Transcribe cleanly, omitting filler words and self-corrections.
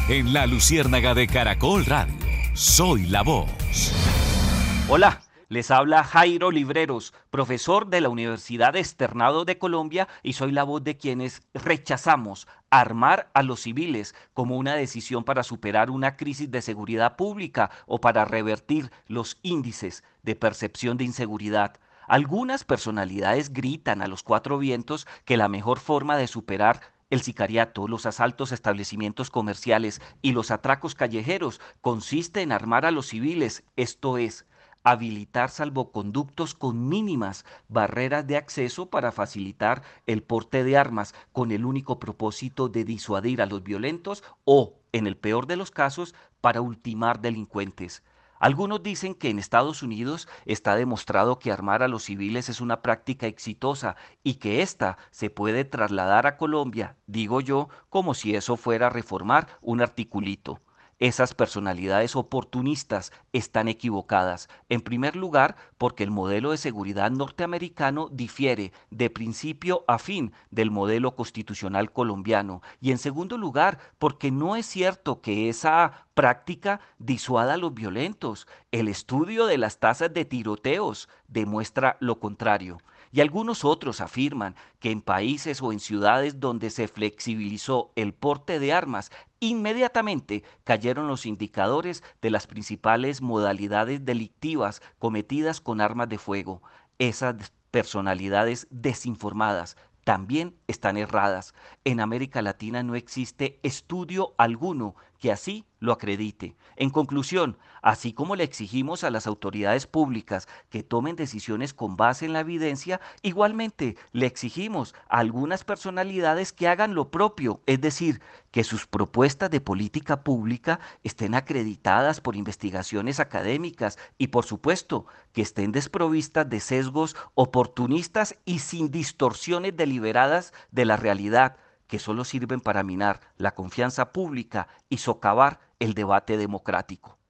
En la Luciérnaga de Caracol Radio, Soy la Voz. Hola, les habla Jairo Libreros, profesor de la Universidad Externado de Colombia, y soy la voz de quienes rechazamos armar a los civiles como una decisión para superar una crisis de seguridad pública o para revertir los índices de percepción de inseguridad. Algunas personalidades gritan a los cuatro vientos que la mejor forma de superar el sicariato, los asaltos a establecimientos comerciales y los atracos callejeros consiste en armar a los civiles, esto es, habilitar salvoconductos con mínimas barreras de acceso para facilitar el porte de armas con el único propósito de disuadir a los violentos o, en el peor de los casos, para ultimar delincuentes. Algunos dicen que en Estados Unidos está demostrado que armar a los civiles es una práctica exitosa y que ésta se puede trasladar a Colombia, digo yo, como si eso fuera reformar un articulito. Esas personalidades oportunistas están equivocadas. En primer lugar, porque el modelo de seguridad norteamericano difiere de principio a fin del modelo constitucional colombiano. Y en segundo lugar, porque no es cierto que esa práctica disuada a los violentos. El estudio de las tasas de tiroteos demuestra lo contrario. Y algunos otros afirman que en países o en ciudades donde se flexibilizó el porte de armas, inmediatamente cayeron los indicadores de las principales modalidades delictivas cometidas con armas de fuego. Esas personalidades desinformadas también están erradas. En América Latina no existe estudio alguno que así lo acredite. En conclusión, así como le exigimos a las autoridades públicas que tomen decisiones con base en la evidencia, igualmente le exigimos a algunas personalidades que hagan lo propio, es decir, que sus propuestas de política pública estén acreditadas por investigaciones académicas y, por supuesto, que estén desprovistas de sesgos oportunistas y sin distorsiones deliberadas de la realidad, que solo sirven para minar la confianza pública y socavar el debate democrático.